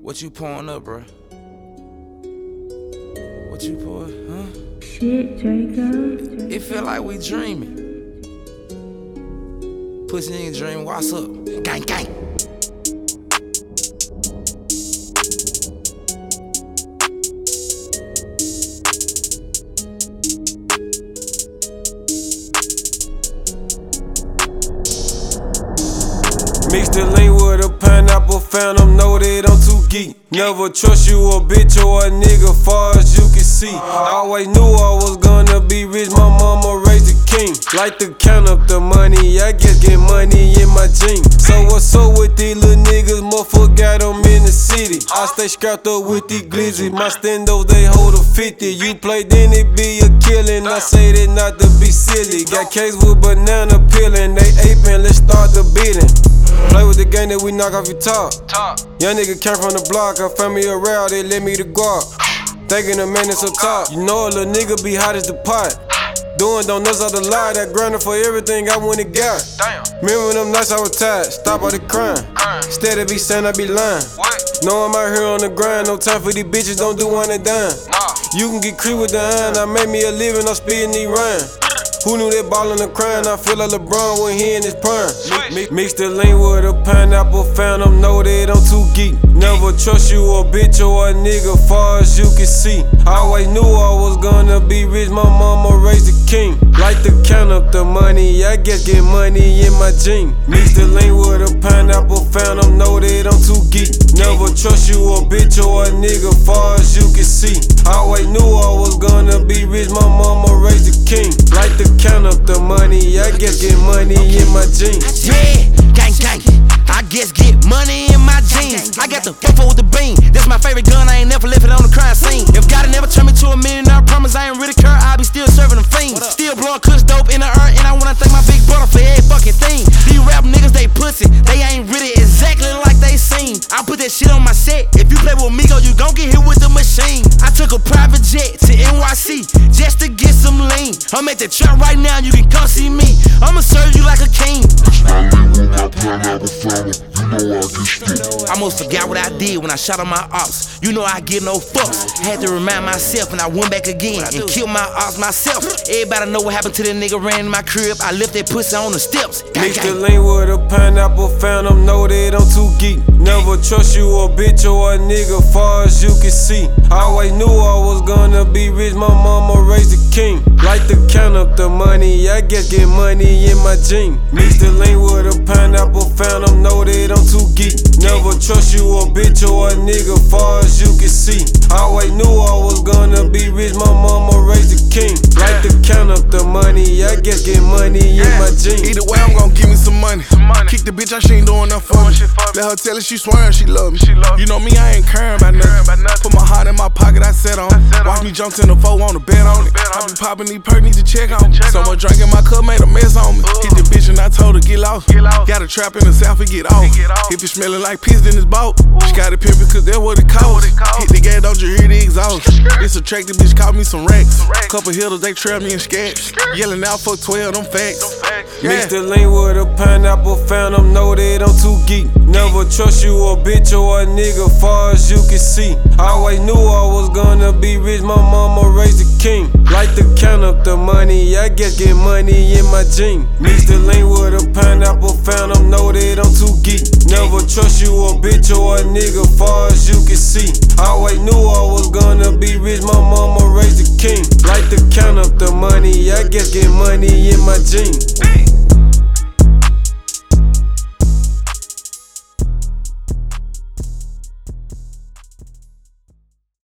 What you pouring up, bro? What you pouring, huh? Shit, Jacob. It feel like we dreaming. Pussy in dream, what's up? Gang, gang. Mix the lean with a pineapple, phantom, know that I'm too geek. Never trust you a bitch or a nigga, far as you can see. Always knew I was gonna be rich, my mama raised a king. Like to count up the money, I guess get money in my jeans. So what's up with these little niggas, motherfucker got them in the city. I stay strapped up with these glizzy, my standos they hold a 50. You play then it be a killing, I say that not to be silly. Got cakes with banana peeling, they aping, let's start the bidding. Play with the game that we knock off your top. Young nigga came from the block, I found me a route, they let me the guap. Thinking the man is up top. You know a little nigga be hot as the pot. Doing donuts out the lie, that grinding for everything I went and got. Remember them nights I was tired, stop all the crime. Instead of be saying I be lying. Know I'm out here on the grind, no time for these bitches, don't do one and dime. You can get creep with the iron, I made me a living, I'm speeding these rhymes. Who knew that ballin' and crying? I feel like LeBron when he in his prime. Mix the lean with a pineapple, phantom, know that I'm too geek. Never trust you a bitch or a nigga, far as you can see. Always knew I was gonna be rich, my mama raised a king. Like to count up the money, I guess get money in my jeans. Mix the lean with a pineapple, phantom, know that I'm too geek. Never trust you a bitch or a nigga, far as you can see. Always knew I was gonna be rich, my mama raised a king. Like to count up the money, I guess get money in my jeans. Yeah, gang, gang. I guess get money in my jeans. I got the fofo with the beam. That's my favorite gun, I ain't never left it on the crime scene. If God had never turned me to a millionaire, I promise I ain't really care, I'll be still serving them fiends. Still blowing kush dope in the earth, and I wanna thank my big brother for every fucking thing. These rap niggas, they pussy, they ain't really exactly like they seem. I put that shit on my set. If you play with Migo, you gon' get hit with the machine. I took a private jet to NYC just to get some lean. I'm at the trap right now, you can come see me. I'ma serve you like a king. I almost forgot what I did when I shot on my ops. You know I give no fucks. Had to remind myself and I went back again and killed my ops myself. Everybody know what happened to that nigga ran in my crib. I left that pussy on the steps. Mix the lean with a pineapple, phantom, know that I'm too geek. Never trust you a bitch or a nigga, far as you can see. Always knew I was gonna be rich, my mama raised a king. Like to count up the money, I guess get money in my jeans. Mix the lean with a pineapple, phantom, know that I'm too geek. Never trust you a bitch or a nigga, far as you can see. Always knew I was gonna be rich, my mama raised a king. Like to count up the money, I guess get money in my jeans. Either way, I'm gon' give me some money. Kick the bitch out, she ain't doing nothing for me. Let her tell her she swearing she love me. You know me, I ain't caring about nothing. Put my heart in my pocket, I set on it. Watch me jump to the 4, wanna bet on it. I be popping these perks, need to check on me. So much drink in my cup, made a mess on me. Hit the bitch and I told her get lost. Got a trap in the south, we get off. If it smelling like piss, then it's boat. She got it pimpin' cause that's what it costs. Hit the gas, don't you hear the exhaust? This attractive bitch caught me some racks. Couple hitters, they trap me in scats. Yelling out for 12, them facts. Mix the lean with a pineapple, phantom, know that I'm too geek. Never trust you a bitch or a nigga, far as you can see. Always knew I was gonna be rich, my mama raised a king. Like to count up the money, I guess get money in my jeans. Mix the lean with a pineapple, phantom, know that I'm too geek. Never trust you a bitch or a nigga, far as you can see. Always knew I was gonna be rich, my mama raised a king. Like to count up the money, I guess get money in my jeans.